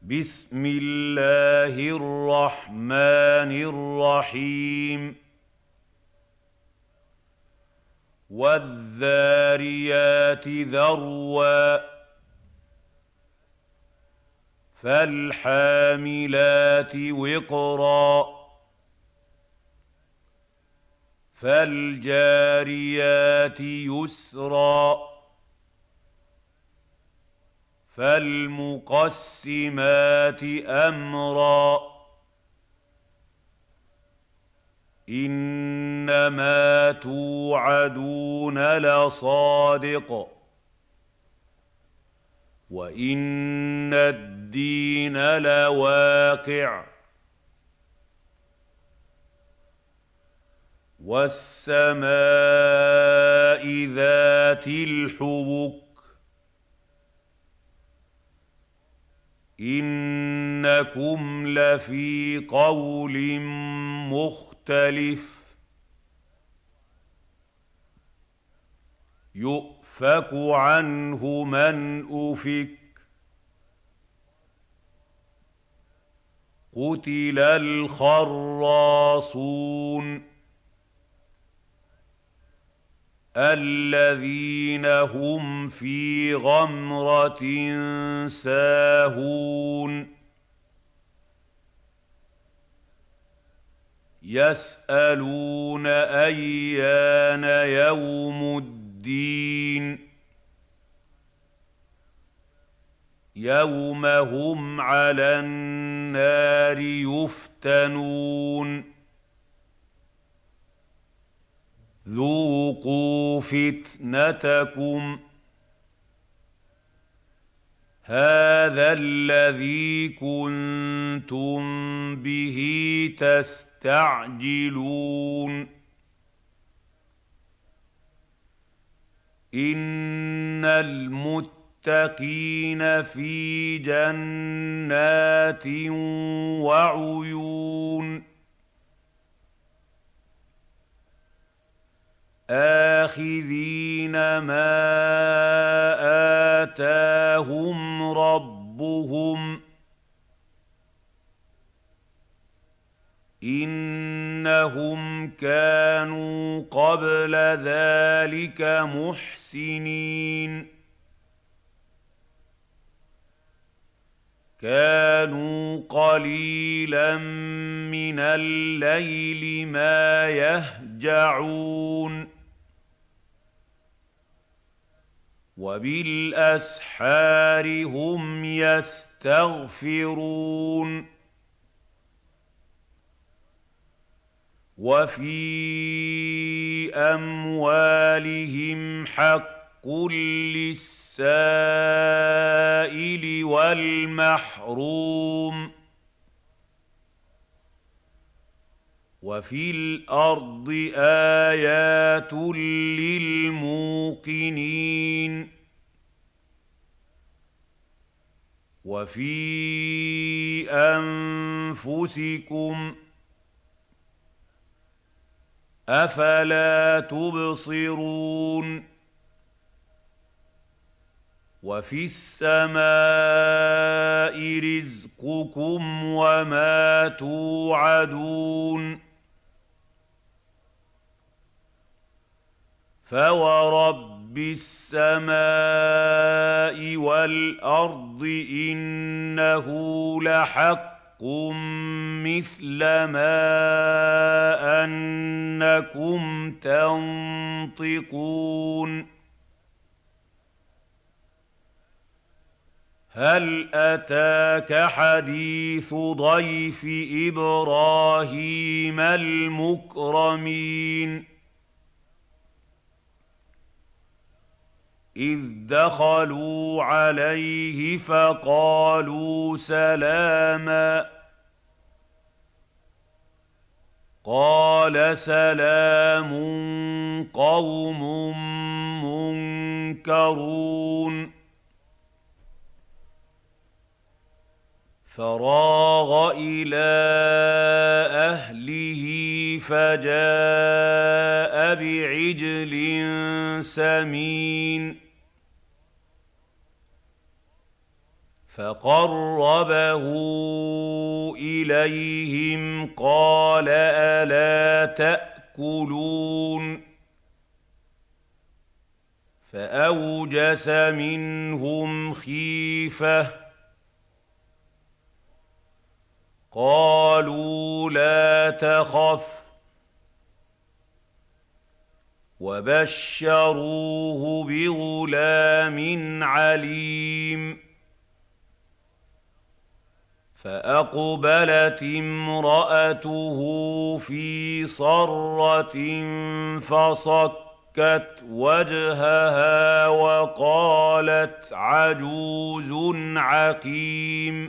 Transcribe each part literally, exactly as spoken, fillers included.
بسم الله الرحمن الرحيم والذاريات ذروا فالحاملات وقرا فالجاريات يسرا فالمقسمات أمرا إنما توعدون لصادق وإن الدين لواقع والسماء ذات الحبك إنكم لفي قول مختلف يؤفك عنه من أفك قتل الخراصون الذين هم في غمرة ساهون يسألون أيان يوم الدين يوم هم على النار يفتنون ذوقوا فتنتكم هذا الذي كنتم به تستعجلون إن المتقين في جنات وعيون آخذين ما آتاهم ربهم إنهم كانوا قبل ذلك محسنين كانوا قليلا من الليل ما يهجعون وبالأسحار هم يستغفرون وفي أموالهم حق للسائل والمحروم وفي الأرض آيات للموقنين وفي أنفسكم أفلا تبصرون وفي السماء رزقكم وما توعدون فورب السماء والأرض إنه لحق مثل ما أنكم تنطقون هل أتاك حديث ضيف إبراهيم المكرمين إذ دخلوا عليه فقالوا سلاما قال سلام قوم منكرون فراغ إلى أهله فجاء بعجل سمين فقربه إليهم قال ألا تأكلون فأوجس منهم خيفة قالوا لا تخف وبشروه بغلام عليم فأقبلت امرأته في صرة فصكت وجهها وقالت عجوز عقيم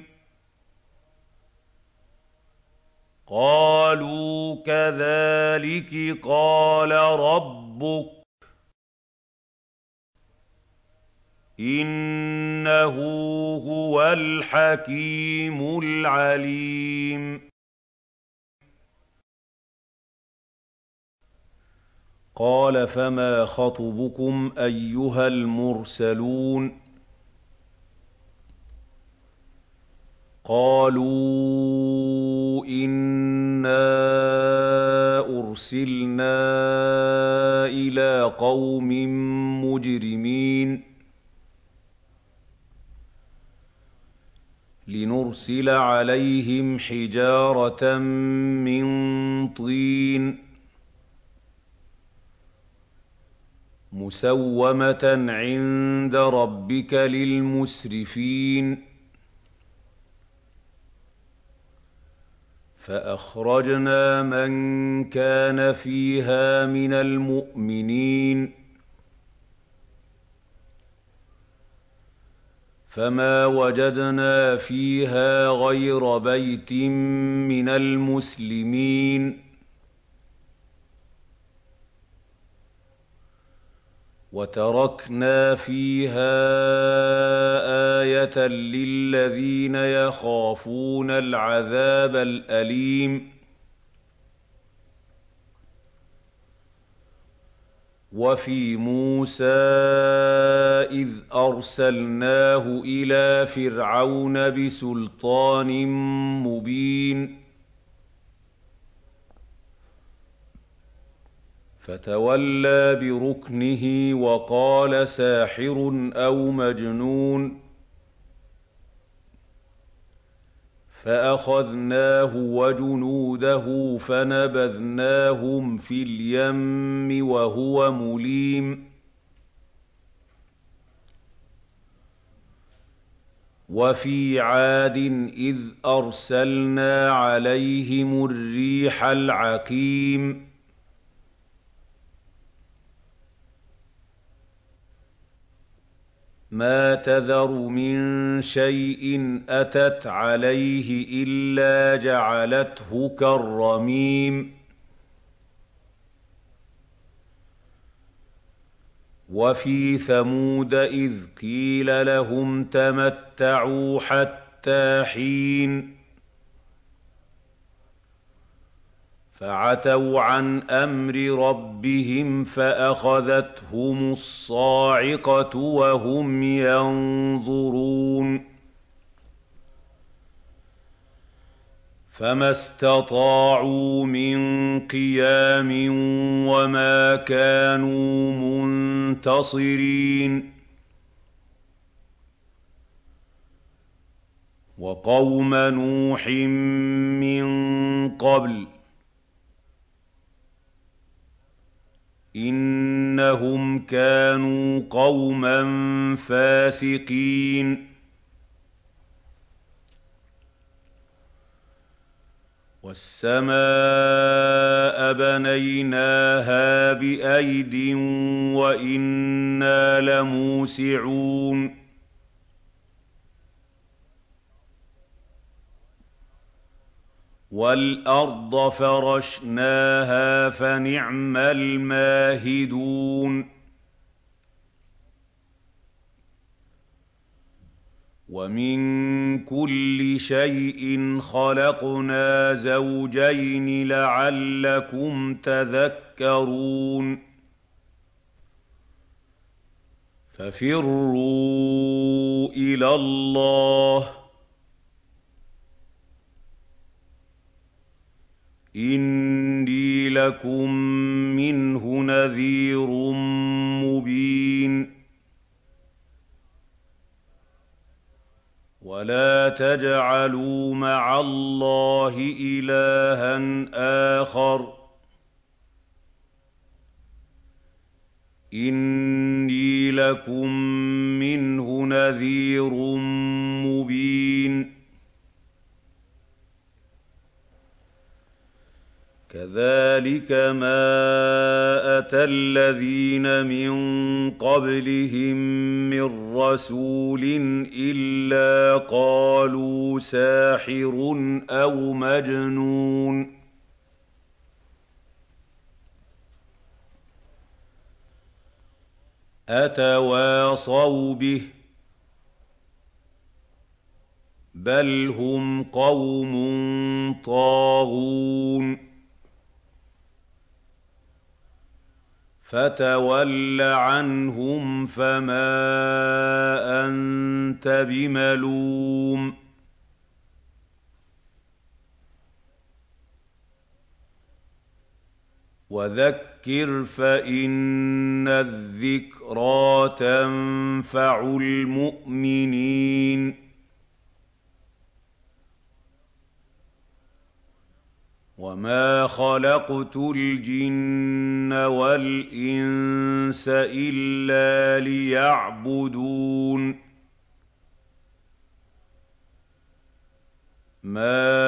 قالوا كذلك قال ربك إنه هو الحكيم العليم قال فما خطبكم أيها المرسلون قالوا إنا أرسلنا إلى قوم مجرمين لنرسل عليهم حجارة من طين مسومة عند ربك للمسرفين فأخرجنا من كان فيها من المؤمنين فما وجدنا فيها غير بيت من المسلمين وتركنا فيها آية للذين يخافون العذاب الأليم وفي موسى إذ أرسلناه إلى فرعون بسلطان مبين فتولى بركنه وقال ساحر أو مجنون فأخذناه وجنوده فنبذناهم في اليم وهو مليم وفي عاد إذ أرسلنا عليهم الريح العقيم ما تذر من شيء أتت عليه إلا جعلته كالرميم وفي ثمود إذ قيل لهم تمتعوا حتى حين فعتوا عن أمر ربهم فأخذتهم الصاعقة وهم ينظرون فما استطاعوا من قيام وما كانوا منتصرين وقوم نوح من قبل إنهم كانوا قوما فاسقين والسماء بنيناها بأيد وإنا لموسعون والأرض فرشناها فنعم الماهدون ومن كل شيء خلقنا زوجين لعلكم تذكرون ففروا إلى الله إني لكم منه نذير مبين ولا تجعلوا مع الله إلها آخر إني لكم منه نذير مبين كذلك ما أتى الذين من قبلهم من رسول إلا قالوا ساحر أو مجنون أتواصوا به بل هم قوم طاغون فتول عنهم فما أنت بملوم وذكر فإن الذكرى تنفع المؤمنين وما خلقت الجن والإنس إلا ليعبدون ما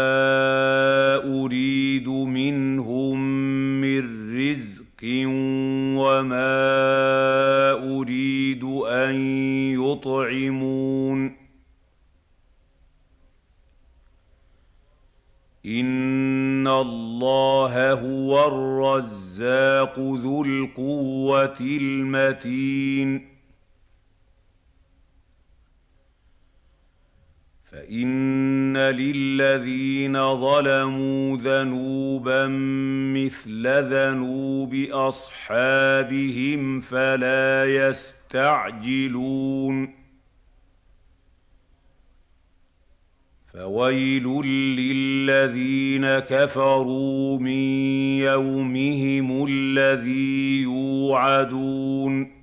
أريد منهم من رزق وما أريد أن يطعمون إن الله هو الرزاق ذو القوة المتين فإن للذين ظلموا ذنوبا مثل ذنوب أصحابهم فلا يستعجلون فويل للذين كفروا من يومهم الذي يوعدون